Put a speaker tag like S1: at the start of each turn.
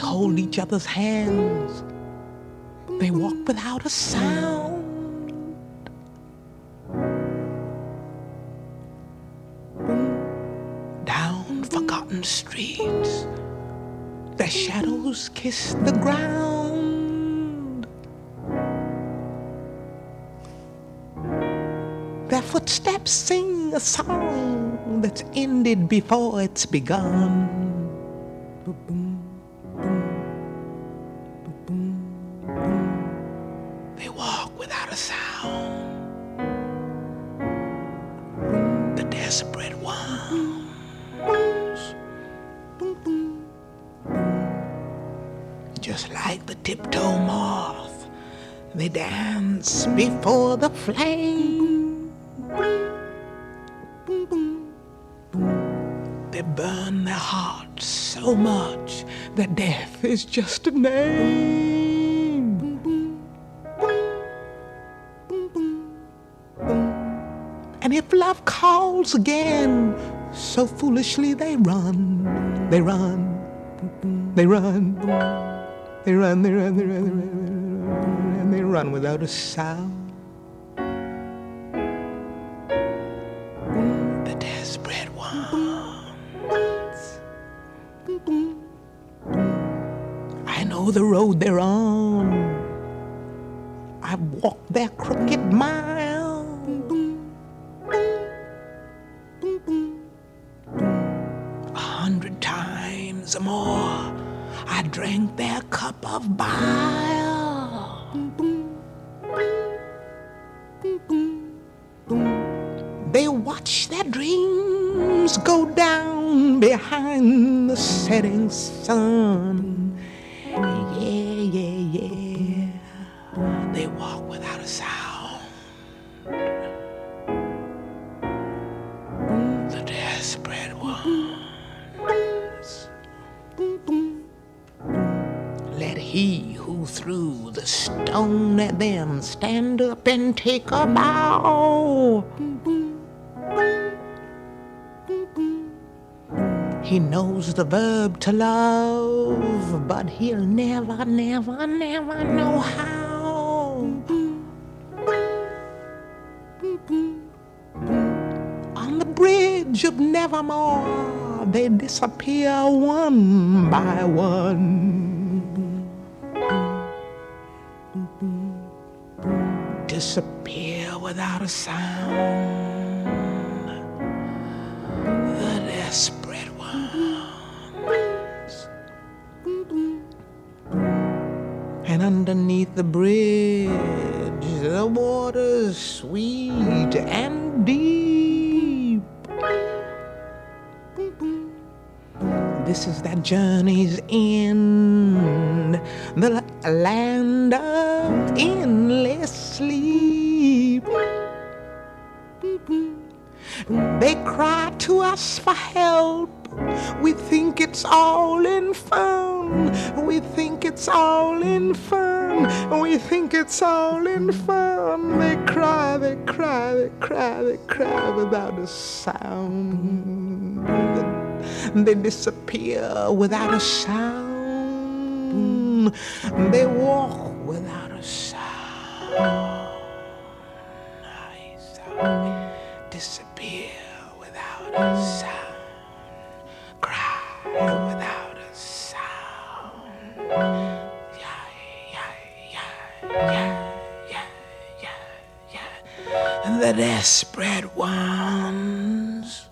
S1: hold each other's hands. They walk without a sound. Down forgotten streets, their shadows kiss the ground. Their footsteps sing a song that's ended before it's begun. They walk without a sound. The desperate ones, just like the tiptoe moth, they dance before the flame. They burn their hearts so much that death is just a name. And if love calls again, so foolishly they run, they run, they run, they run, they run, they run, they run, and they run without a sound. The desperate ones. I know the road they're on. I've walked their crooked mile. 100 times or more, I drank their cup of bile. They watch their dreams go down behind the setting sun. Yeah, yeah, yeah. They walk without a sound. The desperate ones. Let he who threw the stone at them stand up and take a bow. He knows the verb to love, but he'll never, never, never know how. On the bridge of nevermore, they disappear one by one. Disappear without a sound. The desperate ones. And underneath the bridge, the water's sweet and deep. This is that journey's end, the land of endless sleep. They cry to us for help. We think it's all in fun. We think it's all in fun. We think it's all in fun. They cry, they cry, they cry, they cry without a sound. They disappear without a sound. They walk without a sound. Disappear without a sound. Cry without a sound. Yeah, yeah, yeah, yeah, yeah, yeah, yeah. The desperate ones.